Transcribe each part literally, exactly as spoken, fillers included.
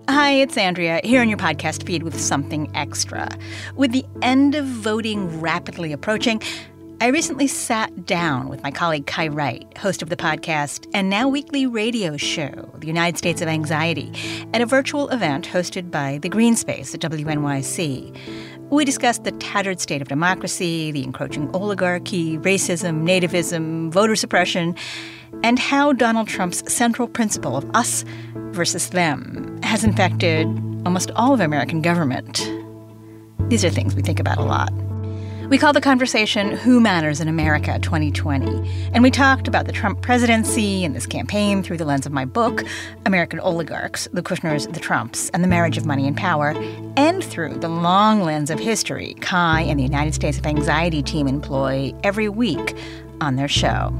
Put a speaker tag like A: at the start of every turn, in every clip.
A: Hi, it's Andrea, here on your podcast feed with something extra. With the end of voting rapidly approaching, I recently sat down with my colleague Kai Wright, host of the podcast and now weekly radio show, The United States of Anxiety, at a virtual event hosted by the Green Space at W N Y C. We discussed the tattered state of democracy, the encroaching oligarchy, racism, nativism, voter suppression, and how Donald Trump's central principle of us versus them has infected almost all of American government. These are things we think about a lot. We call the conversation Who Matters in America twenty twenty, and we talked about the Trump presidency and this campaign through the lens of my book, American Oligarchs, The Kushners, The Trumps, and the Marriage of Money and Power, and through the long lens of history Kai and the United States of Anxiety team employ every week on their show.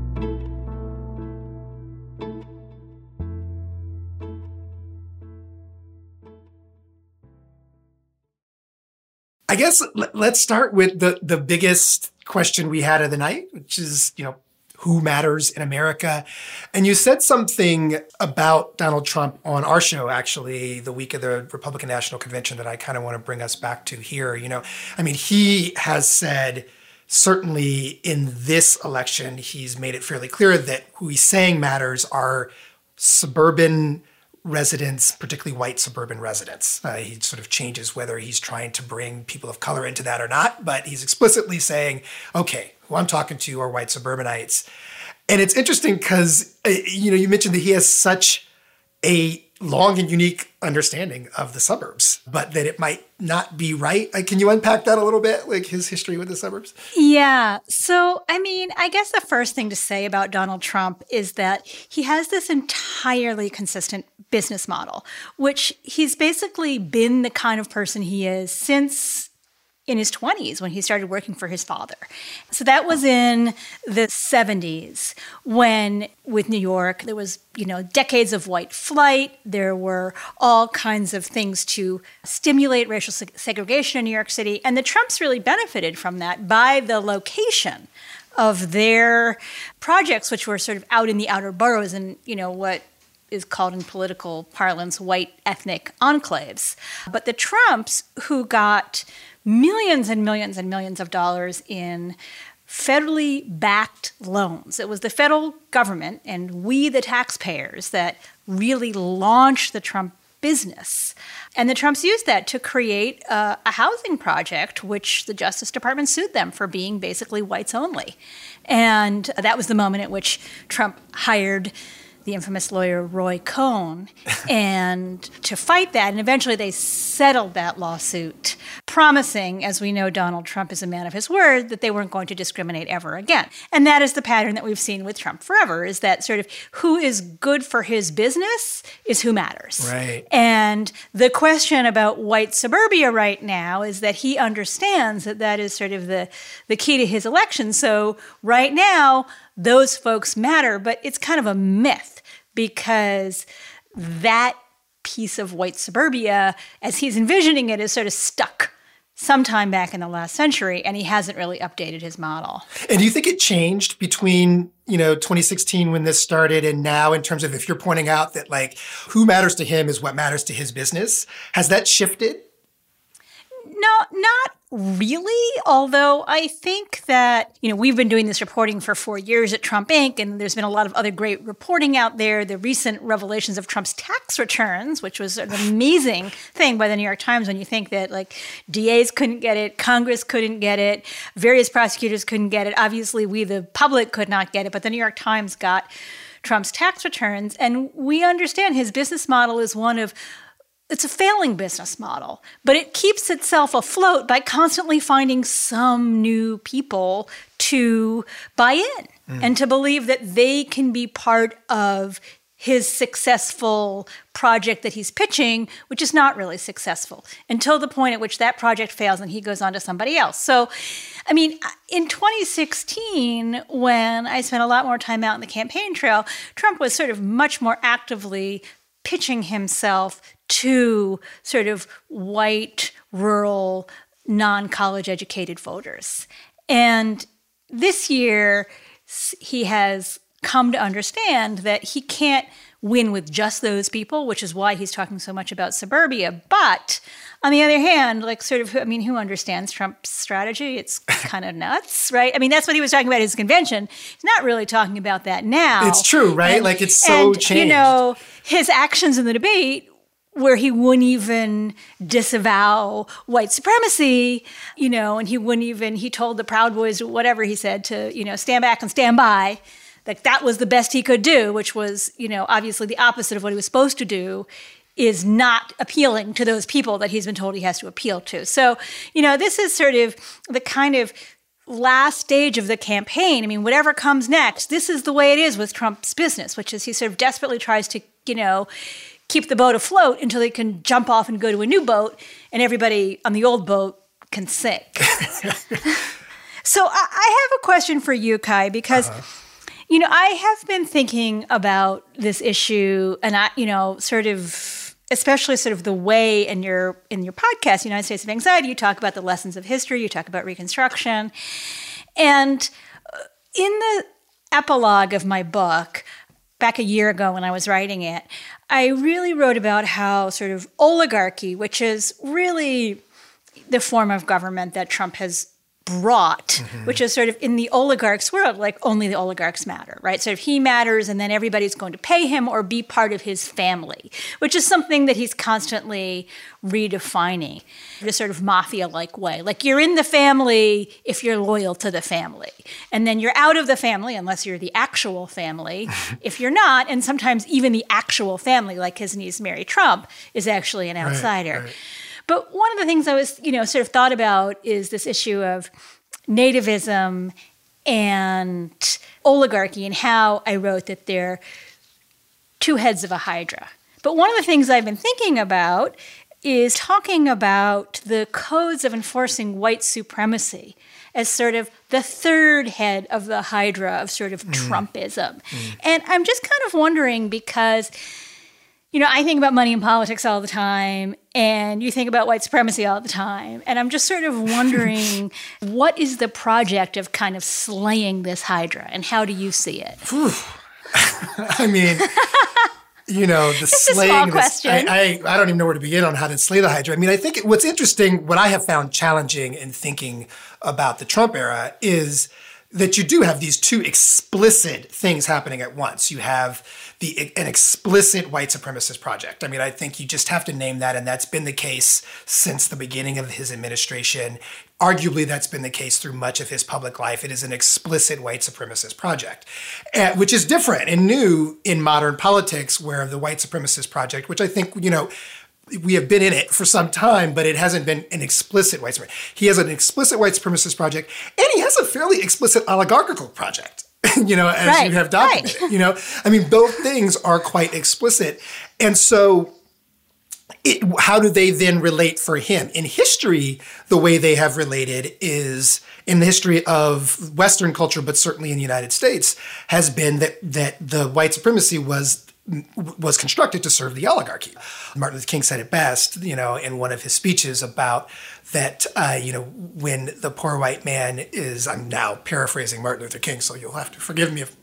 B: I guess let's start with the, the biggest question we had of the night, which is, you know, who matters in America? And you said something about Donald Trump on our show, actually, the week of the Republican National Convention that I kind of want to bring us back to here. You know, I mean, he has said, certainly in this election, he's made it fairly clear that who he's saying matters are suburban residents, particularly white suburban residents. Uh, he sort of changes whether he's trying to bring people of color into that or not, but he's explicitly saying, okay, who I'm talking to are white suburbanites. And it's interesting because, uh, you know, you mentioned that he has such a long and unique understanding of the suburbs, but that it might not be right. Like, can you unpack that a little bit, like his history with the suburbs?
A: Yeah. So, I mean, I guess the first thing to say about Donald Trump is that he has this entirely consistent business model, which he's basically been the kind of person he is since in his twenties when he started working for his father. So that was in the seventies when, with New York, there was, you know, decades of white flight. There were all kinds of things to stimulate racial seg- segregation in New York City. And the Trumps really benefited from that by the location of their projects, which were sort of out in the outer boroughs and, you know, what is called in political parlance white ethnic enclaves. But the Trumps, who got millions and millions and millions of dollars in federally backed loans. It was the federal government and we, the taxpayers, that really launched the Trump business. And the Trumps used that to create a, a housing project, which the Justice Department sued them for being basically whites only. And that was the moment at which Trump hired the infamous lawyer Roy Cohn, and to fight that. And eventually they settled that lawsuit, promising, as we know Donald Trump is a man of his word, that they weren't going to discriminate ever again. And that is the pattern that we've seen with Trump forever, is that sort of who is good for his business is who matters.
B: Right.
A: And the question about white suburbia right now is that he understands that that is sort of the, the key to his election. So right now, those folks matter, but it's kind of a myth because that piece of white suburbia, as he's envisioning it, is sort of stuck sometime back in the last century, and he hasn't really updated his model.
B: And do you think it changed between, you know, twenty sixteen when this started and now, in terms of if you're pointing out that, like, who matters to him is what matters to his business? Has that shifted?
A: No, not really, although I think that, you know, we've been doing this reporting for four years at Trump Incorporated, and there's been a lot of other great reporting out there. The recent revelations of Trump's tax returns, which was an amazing thing by the New York Times when you think that, like, D As couldn't get it, Congress couldn't get it, various prosecutors couldn't get it. Obviously, we, the public, could not get it, but the New York Times got Trump's tax returns, and we understand his business model is one of It's a failing business model, but it keeps itself afloat by constantly finding some new people to buy in mm. and to believe that they can be part of his successful project that he's pitching, which is not really successful, until the point at which that project fails and he goes on to somebody else. So, I mean, in twenty sixteen, when I spent a lot more time out in the campaign trail, Trump was sort of much more actively pitching himself to sort of white, rural, non-college educated voters. And this year, he has come to understand that he can't win with just those people, which is why he's talking so much about suburbia. But on the other hand, like sort of, I mean, who understands Trump's strategy? It's kind of nuts, right? I mean, that's what he was talking about at his convention. He's not really talking about that now.
B: It's true, right?
A: And,
B: like it's so
A: and,
B: changed.
A: You know, his actions in the debate where he wouldn't even disavow white supremacy, you know, and he wouldn't even, he told the Proud Boys, whatever he said, to, you know, stand back and stand by. Like that was the best he could do, which was, you know, obviously the opposite of what he was supposed to do, is not appealing to those people that he's been told he has to appeal to. So, you know, this is sort of the kind of last stage of the campaign. I mean, whatever comes next, this is the way it is with Trump's business, which is he sort of desperately tries to, you know, keep the boat afloat until they can jump off and go to a new boat and everybody on the old boat can sink. So I, I have a question for you, Kai, because, uh-huh. you know, I have been thinking about this issue and I, you know, sort of, especially sort of the way in your, in your podcast, United States of Anxiety, you talk about the lessons of history, you talk about Reconstruction. And in the epilogue of my book, back a year ago when I was writing it, I really wrote about how sort of oligarchy, which is really the form of government that Trump has brought, mm-hmm. which is sort of in the oligarch's world, like only the oligarchs matter, right? So if he matters and then everybody's going to pay him or be part of his family, which is something that he's constantly redefining in a sort of mafia-like way. Like you're in the family if you're loyal to the family. And then you're out of the family unless you're the actual family. If you're not, and sometimes even the actual family, like his niece Mary Trump, is actually an outsider. Right, right. But one of the things I was, you know, sort of thought about is this issue of nativism and oligarchy and how I wrote that they're two heads of a hydra. But one of the things I've been thinking about is talking about the codes of enforcing white supremacy as sort of the third head of the hydra of sort of mm. Trumpism. Mm. And I'm just kind of wondering because, you know, I think about money in politics all the time, and you think about white supremacy all the time. And I'm just sort of wondering, what is the project of kind of slaying this hydra, and how do you see it?
B: I mean, you know, the
A: just
B: slaying.
A: A small
B: this,
A: question.
B: I, I, I don't even know where to begin on how to slay the hydra. I mean, I think what's interesting, what I have found challenging in thinking about the Trump era is that you do have these two explicit things happening at once. You have the an explicit white supremacist project. I mean, I think you just have to name that, and that's been the case since the beginning of his administration. Arguably, that's been the case through much of his public life. It is an explicit white supremacist project, uh, which is different and new in modern politics, where the white supremacist project, which I think, you know, we have been in it for some time, but it hasn't been an explicit white supremacist. He has an explicit white supremacist project, and he has a fairly explicit oligarchical project, you know, as
A: right,
B: you have documented.
A: Right.
B: You know, I mean, both things are quite explicit. And so it, how do they then relate for him? In history, the way they have related is, in the history of Western culture, but certainly in the United States, has been that that the white supremacy was was constructed to serve the oligarchy. Martin Luther King said it best, you know, in one of his speeches about that, uh, you know, when the poor white man is, I'm now paraphrasing Martin Luther King, so you'll have to forgive me if,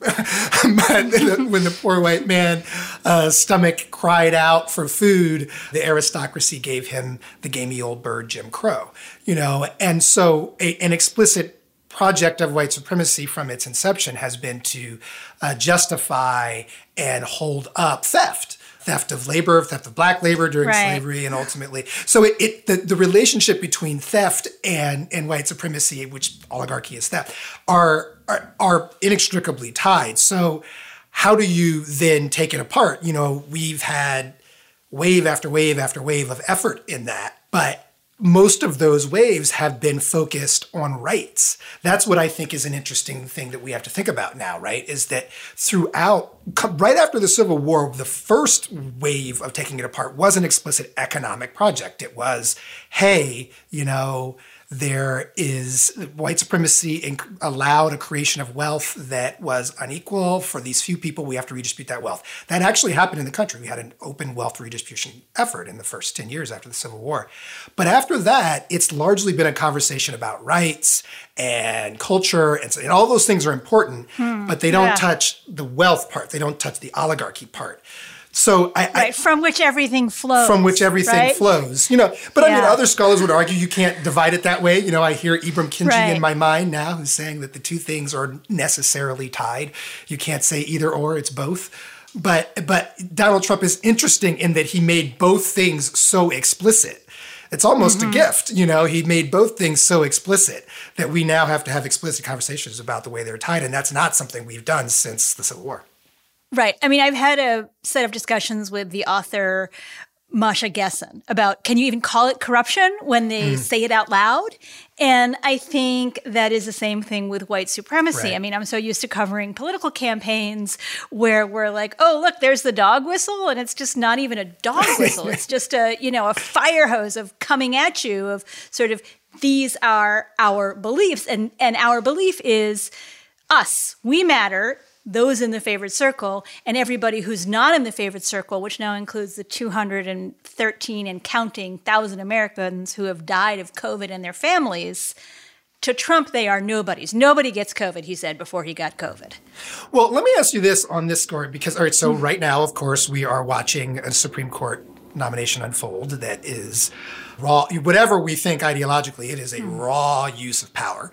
B: but when the poor white man uh, stomach cried out for food, the aristocracy gave him the gamey old bird Jim Crow, you know, and so a, an explicit project of white supremacy from its inception has been to uh, justify and hold up theft, theft of labor, theft of black labor during
A: right.
B: slavery, and ultimately. So it, it the, the relationship between theft and, and white supremacy, which oligarchy is theft, are, are are inextricably tied. So how do you then take it apart? You know, we've had wave after wave after wave of effort in that, but most of those waves have been focused on rights. That's what I think is an interesting thing that we have to think about now, right? Is that throughout, right after the Civil War, the first wave of taking it apart was an explicit economic project. It was, hey, you know, there is white supremacy in, allowed a creation of wealth that was unequal for these few people. We have to redistribute that wealth. That actually happened in the country. We had an open wealth redistribution effort in the first ten years after the Civil War. But after that, it's largely been a conversation about rights and culture. And, so, and all those things are important, hmm. but they don't yeah. touch the wealth part. They don't touch the oligarchy part. So I,
A: right,
B: I
A: from which everything flows.
B: From which everything
A: right?
B: flows. You know, but
A: yeah.
B: I mean, other scholars would argue you can't divide it that way. You know, I hear Ibram Kenji
A: right.
B: in my mind now who's saying that the two things are necessarily tied. You can't say either or, it's both. But but Donald Trump is interesting in that he made both things so explicit. It's almost mm-hmm. a gift, you know, he made both things so explicit that we now have to have explicit conversations about the way they're tied. And that's not something we've done since the Civil War.
A: Right. I mean, I've had a set of discussions with the author Masha Gessen about, can you even call it corruption when they mm. say it out loud? And I think that is the same thing with white supremacy.
B: Right.
A: I mean, I'm so used to covering political campaigns where we're like, oh, look, there's the dog whistle. And it's just not even a dog whistle. It's just a, you know, a fire hose of coming at you of sort of, these are our beliefs. And, and our belief is us. We matter. Those in the favored circle, and everybody who's not in the favored circle, which now includes the two hundred thirteen and counting thousand Americans who have died of COVID and their families. To Trump, they are nobodies. Nobody gets COVID, he said, before he got COVID.
B: Well, let me ask you this on this score, because, all right, so mm-hmm. right now, of course, we are watching a Supreme Court nomination unfold that is raw, whatever we think ideologically, it is a mm. raw use of power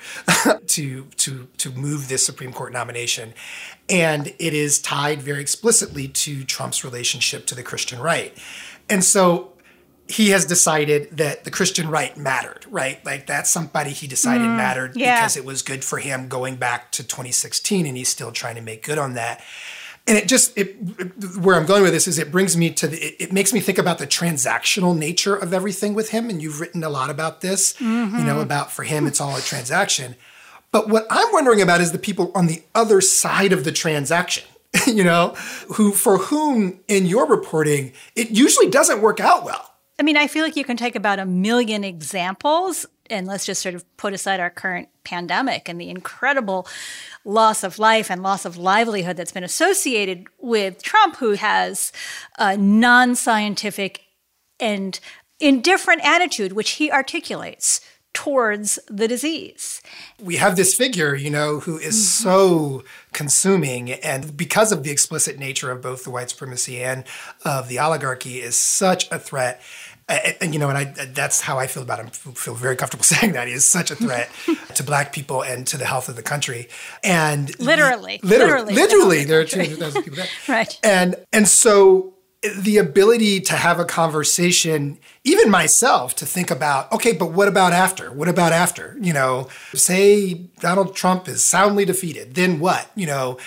B: to to to move this Supreme Court nomination. And it is tied very explicitly to Trump's relationship to the Christian right. And so he has decided that the Christian right mattered, right? Like that's somebody he decided mm, mattered yeah. because it was good for him going back to twenty sixteen, and he's still trying to make good on that. And it just, it, where I'm going with this is it brings me to, the, it, it makes me think about the transactional nature of everything with him. And you've written a lot about this, mm-hmm. you know, about for him, it's all a transaction. But what I'm wondering about is the people on the other side of the transaction, you know, who, for whom in your reporting, it usually doesn't work out well.
A: I mean, I feel like you can take about a million examples, and let's just sort of put aside our current pandemic and the incredible loss of life and loss of livelihood that's been associated with Trump, who has a non-scientific and indifferent attitude, which he articulates towards the disease.
B: We have this figure, you know, who is mm-hmm. so consuming, and because of the explicit nature of both the white supremacy and of the oligarchy, is such a threat. And, and you know, and I, that's how I feel about him. I feel very comfortable saying that he is such a threat to Black people and to the health of the country. And
A: literally,
B: the, literally, literally, literally there are two hundred thousand people there.
A: Right.
B: And and so the ability to have a conversation, even myself, to think about, okay, but what about after? What about after? You know, say Donald Trump is soundly defeated, then what? You know,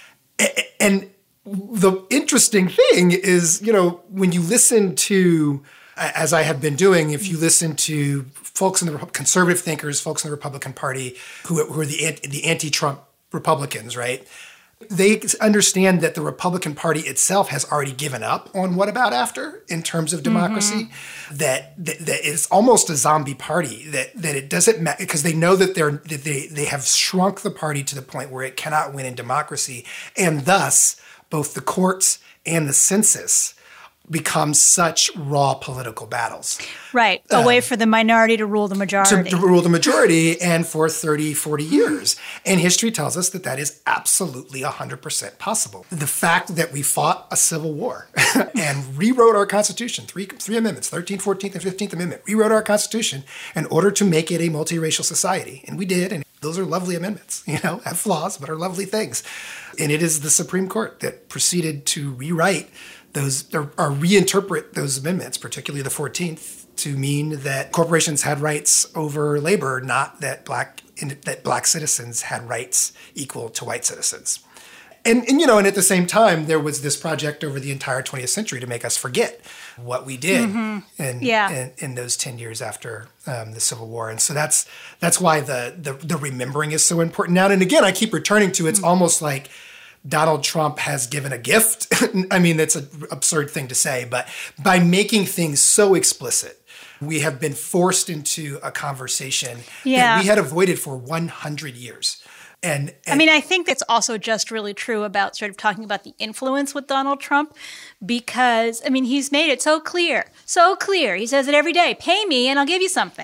B: and the interesting thing is, you know, when you listen to, as I have been doing, if you listen to folks in the conservative thinkers, folks in the Republican Party who, who are the, the anti-Trump Republicans, right? They understand that the Republican Party itself has already given up on what about after in terms of democracy, mm-hmm. that, that, that it's almost a zombie party, that that it doesn't matter because they know that they're that they they have shrunk the party to the point where it cannot win in democracy, and thus both the courts and the census become such raw political battles.
A: Right. A um, way for the minority to rule the majority.
B: To, to rule the majority, and for thirty, forty years. And history tells us that that is absolutely one hundred percent possible. The fact that we fought a civil war and rewrote our Constitution, three, three amendments, thirteenth, fourteenth, and fifteenth Amendment, rewrote our Constitution in order to make it a multiracial society. And we did, and those are lovely amendments, you know, have flaws, but are lovely things. And it is the Supreme Court that proceeded to rewrite those or, or reinterpret those amendments, particularly the fourteenth, to mean that corporations had rights over labor, not that black that black citizens had rights equal to white citizens. And, and you know, and at the same time, there was this project over the entire twentieth century to make us forget what we did mm-hmm. in,
A: yeah.
B: in in those ten years after um, the Civil War. And so that's that's why the, the the remembering is so important now. And again, I keep returning to it's mm-hmm. almost like Donald Trump has given a gift. I mean, that's an absurd thing to say, but by making things so explicit, we have been forced into a conversation yeah. that we had avoided for one hundred years. And, and
A: I mean, I think that's also just really true about sort of talking about the influence with Donald Trump, because, I mean, he's made it so clear, so clear. He says it every day, pay me and I'll give you something.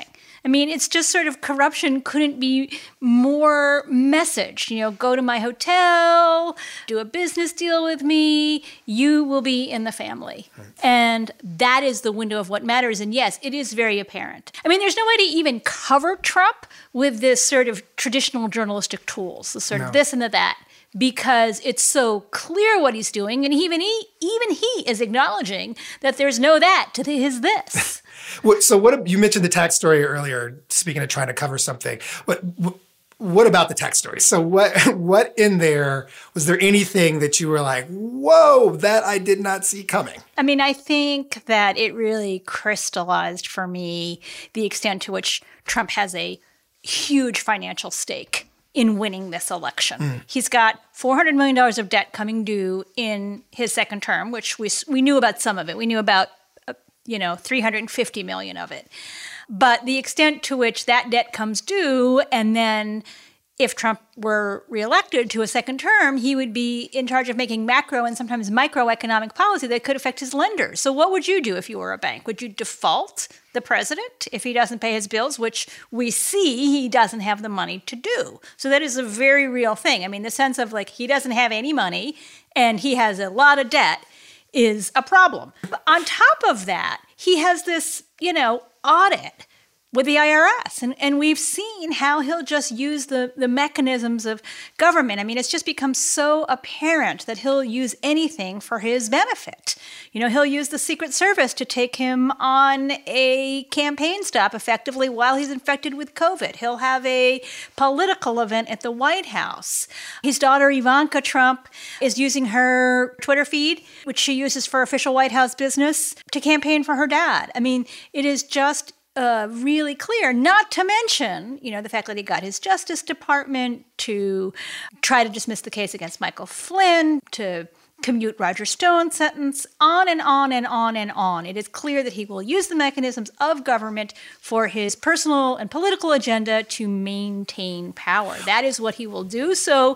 A: I mean, it's just sort of corruption couldn't be more messaged. You know, go to my hotel, do a business deal with me, you will be in the family. Right. And that is the window of what matters. And yes, it is very apparent. I mean, there's no way to even cover Trump with this sort of traditional journalistic tools, the sort no. of this and the that, because it's so clear what he's doing. And even he, even he is acknowledging that there's no that to his this.
B: So what you mentioned the tax story earlier, speaking of trying to cover something. What what about the tax story? So what what in there, was there anything that you were like, whoa, that I did not see coming?
A: I mean, I think that it really crystallized for me the extent to which Trump has a huge financial stake in winning this election. Mm. He's got four hundred million dollars of debt coming due in his second term, which we we knew about some of it. We knew about you know, three hundred fifty million of it. But the extent to which that debt comes due, and then if Trump were reelected to a second term, he would be in charge of making macro and sometimes microeconomic policy that could affect his lenders. So what would you do if you were a bank? Would you default the president if he doesn't pay his bills, which we see he doesn't have the money to do? So that is a very real thing. I mean, the sense of like he doesn't have any money and he has a lot of debt is a problem. But on top of that, he has this, you know, audit with the I R S. And, and we've seen how he'll just use the, the mechanisms of government. I mean, it's just become so apparent that he'll use anything for his benefit. You know, he'll use the Secret Service to take him on a campaign stop effectively while he's infected with COVID. He'll have a political event at the White House. His daughter, Ivanka Trump, is using her Twitter feed, which she uses for official White House business, to campaign for her dad. I mean, it is just Uh, really clear, not to mention, you know, the fact that he got his Justice Department to try to dismiss the case against Michael Flynn, to commute Roger Stone's sentence, on and on and on and on. It is clear that he will use the mechanisms of government for his personal and political agenda to maintain power. That is what he will do. So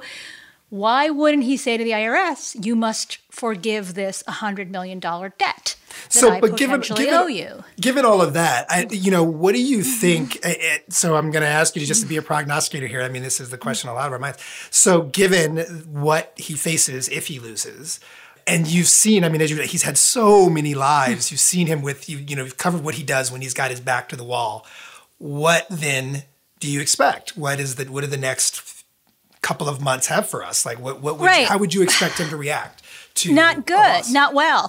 A: why wouldn't he say to the I R S, you must forgive this one hundred million dollars debt that
B: so,
A: I
B: but
A: potentially
B: given, given,
A: owe you?
B: Given all of that, I, you know, what do you think? It, so I'm going to ask you to just to be a prognosticator here. I mean, this is the question a lot of our minds. So given what he faces if he loses, and you've seen, I mean, as you, he's had so many lives. You've seen him with, you, you know, you've covered what he does when he's got his back to the wall. What then do you expect? What is the, what are the next couple of months have for us? Like, what, what would
A: right.
B: you, how would you expect him to react to?
A: Not good, not well.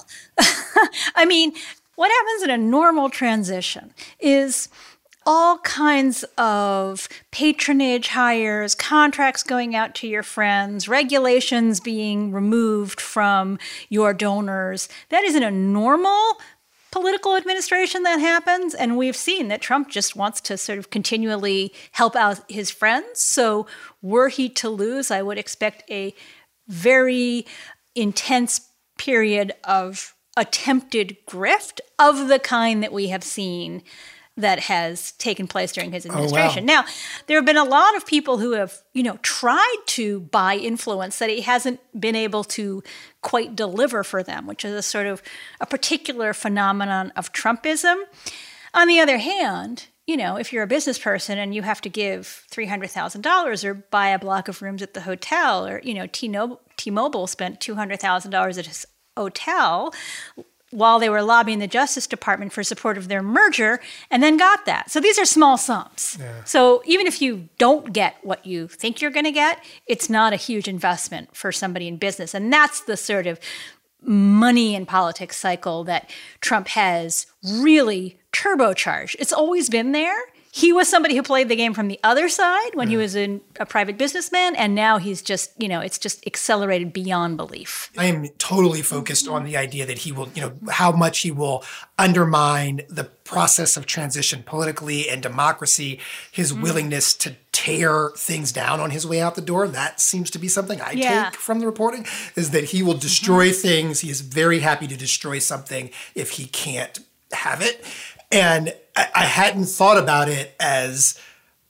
A: I mean, what happens in a normal transition is all kinds of patronage hires, contracts going out to your friends, regulations being removed from your donors. That isn't a normal political administration that happens, and we've seen that Trump just wants to sort of continually help out his friends. So were he to lose, I would expect a very intense period of attempted grift of the kind that we have seen that has taken place during his administration.
B: Oh, wow.
A: Now, there have been a lot of people who have, you know, tried to buy influence that he hasn't been able to quite deliver for them, which is a sort of a particular phenomenon of Trumpism. On the other hand, you know, if you're a business person and you have to give three hundred thousand dollars or buy a block of rooms at the hotel, or, you know, T-Mobile spent two hundred thousand dollars at his hotel while they were lobbying the Justice Department for support of their merger, and then got that. So these are small sums. Yeah. So even if you don't get what you think you're going to get, it's not a huge investment for somebody in business. And that's the sort of money and politics cycle that Trump has really turbocharged. It's always been there. He was somebody who played the game from the other side when yeah. he was in a private businessman, and now he's just, you know, it's just accelerated beyond belief.
B: I am totally focused on the idea that he will, you know, how much he will undermine the process of transition politically and democracy, his mm. willingness to tear things down on his way out the door. That seems to be something I yeah. take from the reporting, is that he will destroy mm-hmm. things. He is very happy to destroy something if he can't have it. And I hadn't thought about it as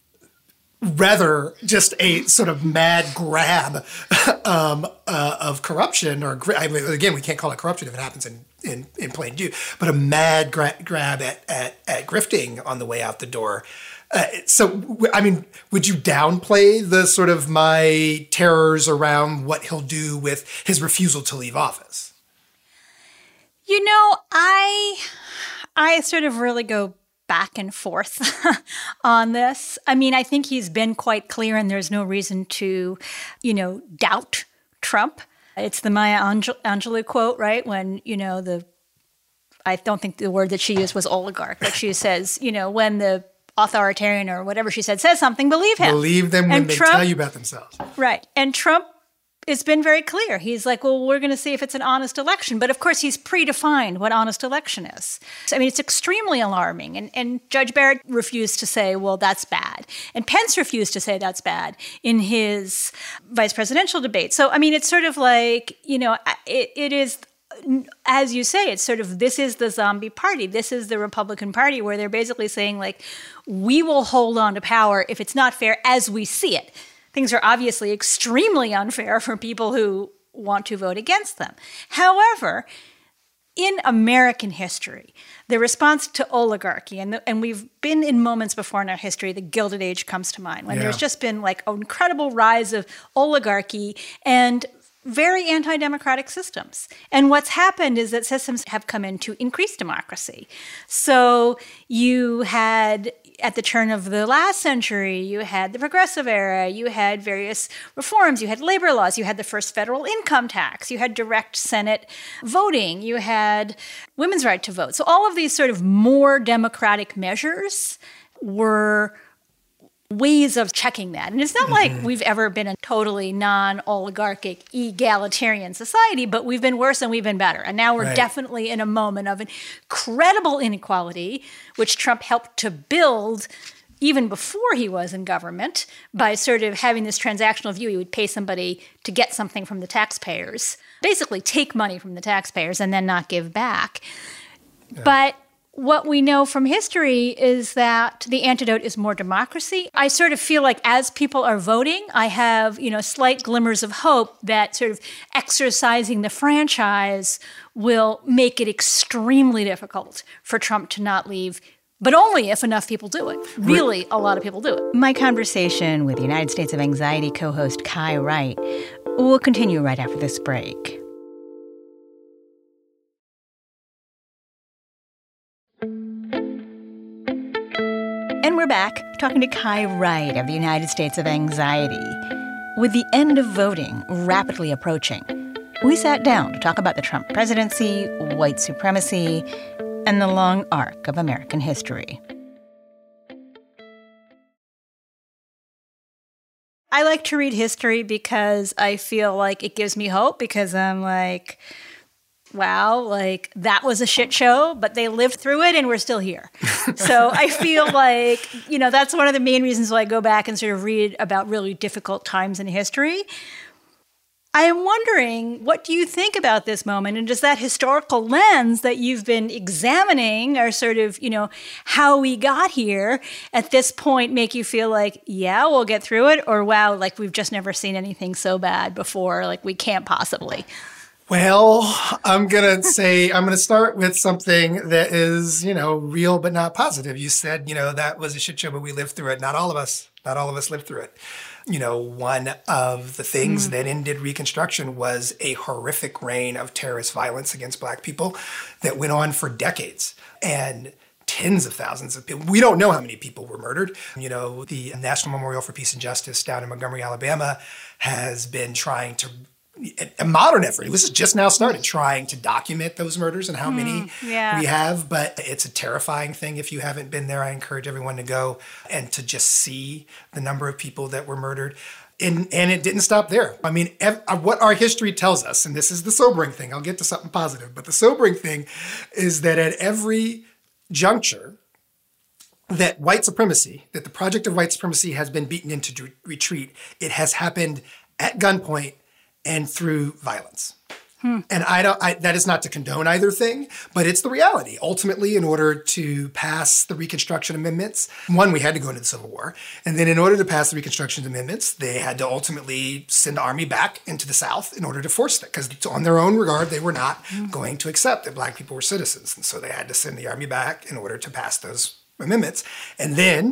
B: rather just a sort of mad grab um, uh, of corruption, or I mean, again, we can't call it corruption if it happens in, in, in plain view, but a mad gra- grab at, at, at grifting on the way out the door. Uh, so, I mean, would you downplay the sort of my terrors around what he'll do with his refusal to leave office?
A: You know, I I sort of really go back and forth on this. I mean, I think he's been quite clear, and there's no reason to, you know, doubt Trump. It's the Maya Angelou quote, right? When, you know, the, I don't think the word that she used was oligarch, but she says, you know, when the authoritarian or whatever she said says something, believe him.
B: Believe them when
A: and
B: they
A: Trump,
B: tell you about themselves.
A: Right. And Trump has been very clear. He's like, well, we're going to see if it's an honest election. But of course, he's predefined what honest election is. So, I mean, it's extremely alarming. And, and Judge Barrett refused to say, well, that's bad. And Pence refused to say that's bad in his vice presidential debate. So, I mean, it's sort of like, you know, it, it is, as you say, it's sort of, this is the zombie party. This is the Republican Party, where they're basically saying, like, we will hold on to power if it's not fair as we see it. Things are obviously extremely unfair for people who want to vote against them. However, in American history, the response to oligarchy, and, the, and we've been in moments before in our history, the Gilded Age comes to mind, when
B: yeah.
A: there's just been like an incredible rise of oligarchy and very anti-democratic systems. And what's happened is that systems have come in to increase democracy. So you had, at the turn of the last century, you had the progressive era, you had various reforms, you had labor laws, you had the first federal income tax, you had direct Senate voting, you had women's right to vote. So all of these sort of more democratic measures were ways of checking that. And it's not mm-hmm. like we've ever been a totally non-oligarchic, egalitarian society, but we've been worse and we've been better. And now we're right. definitely in a moment of incredible inequality, which Trump helped to build even before he was in government by sort of having this transactional view. He would pay somebody to get something from the taxpayers, basically take money from the taxpayers and then not give back. Yeah. But what we know from history is that the antidote is more democracy. I sort of feel like as people are voting, I have, you know, slight glimmers of hope that sort of exercising the franchise will make it extremely difficult for Trump to not leave, but only if enough people do it. Really, a lot of people do it.
C: My conversation with United States of Anxiety co-host Kai Wright will continue right after this break. And we're back talking to Kai Wright of the United States of Anxiety. With the end of voting rapidly approaching, we sat down to talk about the Trump presidency, white supremacy, and the long arc of American history.
A: I like to read history because I feel like it gives me hope, because I'm like, wow, like that was a shit show, but they lived through it and we're still here. So I feel like, you know, that's one of the main reasons why I go back and sort of read about really difficult times in history. I am wondering, what do you think about this moment? And does that historical lens that you've been examining, or sort of, you know, how we got here at this point, make you feel like, yeah, we'll get through it? Or wow, like we've just never seen anything so bad before, like we can't possibly?
B: Well, I'm going to say, I'm going to start with something that is, you know, real but not positive. You said, you know, that was a shit show, but we lived through it. Not all of us, not all of us lived through it. You know, one of the things mm. that ended Reconstruction was a horrific reign of terrorist violence against Black people that went on for decades. And tens of thousands of people. We don't know how many people were murdered. You know, the National Memorial for Peace and Justice down in Montgomery, Alabama, has been trying to a modern effort. It was just now started trying to document those murders and how mm, many
A: yeah.
B: we have. But it's a terrifying thing. If you haven't been there, I encourage everyone to go and to just see the number of people that were murdered. And, and it didn't stop there. I mean, ev- what our history tells us, and this is the sobering thing, I'll get to something positive, but the sobering thing is that at every juncture, that white supremacy, that the project of white supremacy has been beaten into retreat, it has happened at gunpoint and through violence. Hmm. And I don't. I, that is not to condone either thing, but it's the reality. Ultimately, in order to pass the Reconstruction Amendments, one, we had to go into the Civil War. And then in order to pass the Reconstruction Amendments, they had to ultimately send the army back into the South in order to force that. Because on their own regard, they were not hmm. going to accept that Black people were citizens. And so they had to send the army back in order to pass those amendments. And then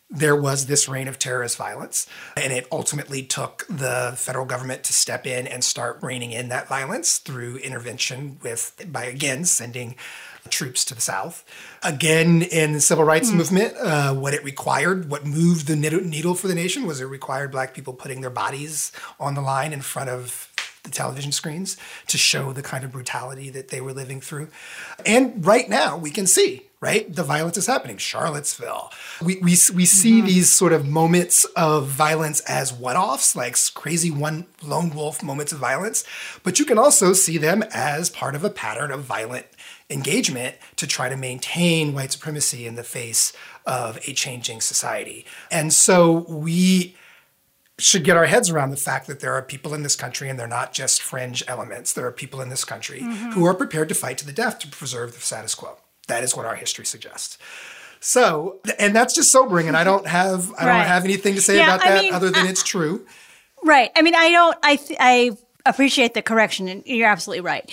B: there was this reign of terrorist violence, and it ultimately took the federal government to step in and start reining in that violence through intervention with, by again, sending troops to the South. Again, in the civil rights mm. movement, uh, what it required, what moved the needle for the nation was it required Black people putting their bodies on the line in front of the television screens to show the kind of brutality that they were living through. And right now we can see, right, the violence is happening. Charlottesville. We we, we see mm-hmm. these sort of moments of violence as one-offs, like crazy one lone wolf moments of violence. But you can also see them as part of a pattern of violent engagement to try to maintain white supremacy in the face of a changing society. And so we should get our heads around the fact that there are people in this country, and they're not just fringe elements. There are people in this country mm-hmm. who are prepared to fight to the death to preserve the status quo. That is what our history suggests. So, and that's just sobering, and I don't have I right. don't have anything to say yeah, about that I mean, other than uh, it's true.
A: Right. I mean, I don't. I th- I appreciate the correction, and you're absolutely right.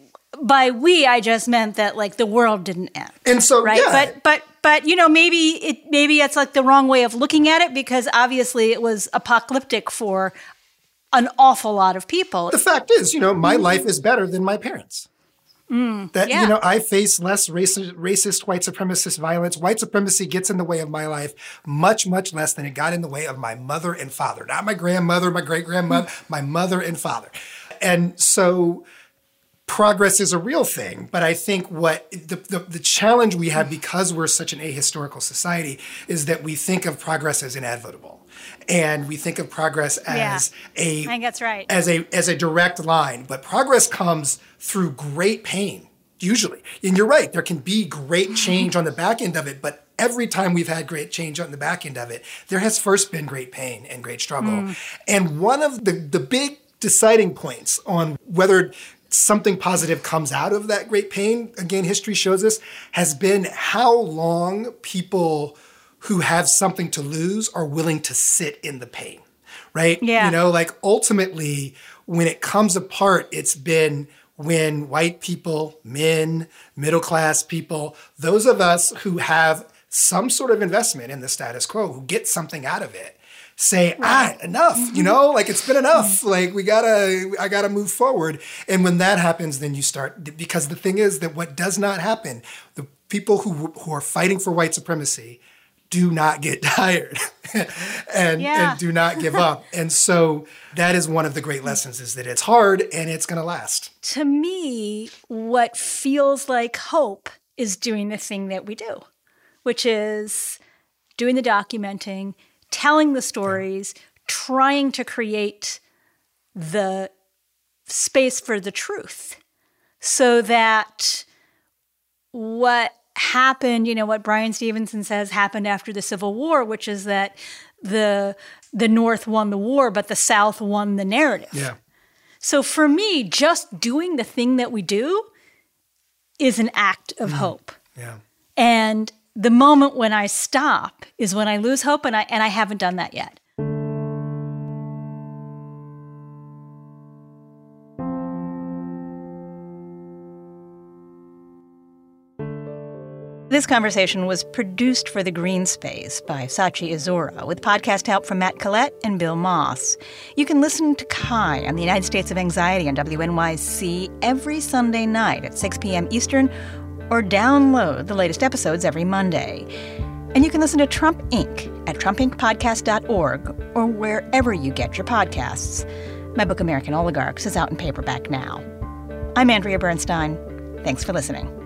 A: By we, I just meant that like the world didn't end.
B: And so,
A: right.
B: Yeah.
A: But but but you know, maybe it maybe it's like the wrong way of looking at it, because obviously it was apocalyptic for an awful lot of people.
B: The fact is, you know, my mm-hmm. life is better than my parents'.
A: Mm,
B: that,
A: yeah.
B: you know, I face less racist, racist, white supremacist violence. White supremacy gets in the way of my life much, much less than it got in the way of my mother and father. Not my grandmother, my great-grandmother, mm. my mother and father. And so progress is a real thing. But I think what the, the, the challenge we have, because we're such an ahistorical society, is that we think of progress as inevitable. And we think of progress as
A: yeah,
B: a
A: I think that's right.
B: as a as a direct line. But progress comes through great pain, usually. And you're right, there can be great change on the back end of it, but every time we've had great change on the back end of it, there has first been great pain and great struggle. Mm. And one of the, the big deciding points on whether something positive comes out of that great pain, again, history shows us, has been how long people who have something to lose are willing to sit in the pain, right?
A: Yeah.
B: You know, like ultimately, when it comes apart, it's been when white people, men, middle-class people, those of us who have some sort of investment in the status quo, who get something out of it, say, right. ah, enough, mm-hmm. you know, like it's been enough. Mm-hmm. Like we gotta, I gotta move forward. And when that happens, then you start, because the thing is that what does not happen, the people who who are fighting for white supremacy do not get tired and,
A: yeah.
B: and do not give up. And so that is one of the great lessons, is that it's hard and it's going to last.
A: To me, what feels like hope is doing the thing that we do, which is doing the documenting, telling the stories, yeah. trying to create the space for the truth, so that what happened, you know, what Brian Stevenson says happened after the Civil War, which is that the the North won the war, but the South won the narrative.
B: Yeah.
A: So for me, just doing the thing that we do is an act of mm. hope.
B: Yeah.
A: And the moment when I stop is when I lose hope, and I and I haven't done that yet.
C: This conversation was produced for The Green Space by Sachi Izura, with podcast help from Matt Collette and Bill Moss. You can listen to Kai on the United States of Anxiety on W N Y C every Sunday night at six p.m. Eastern, or download the latest episodes every Monday. And you can listen to Trump Incorporated at trump inc podcast dot org or wherever you get your podcasts. My book, American Oligarchs, is out in paperback now. I'm Andrea Bernstein. Thanks for listening.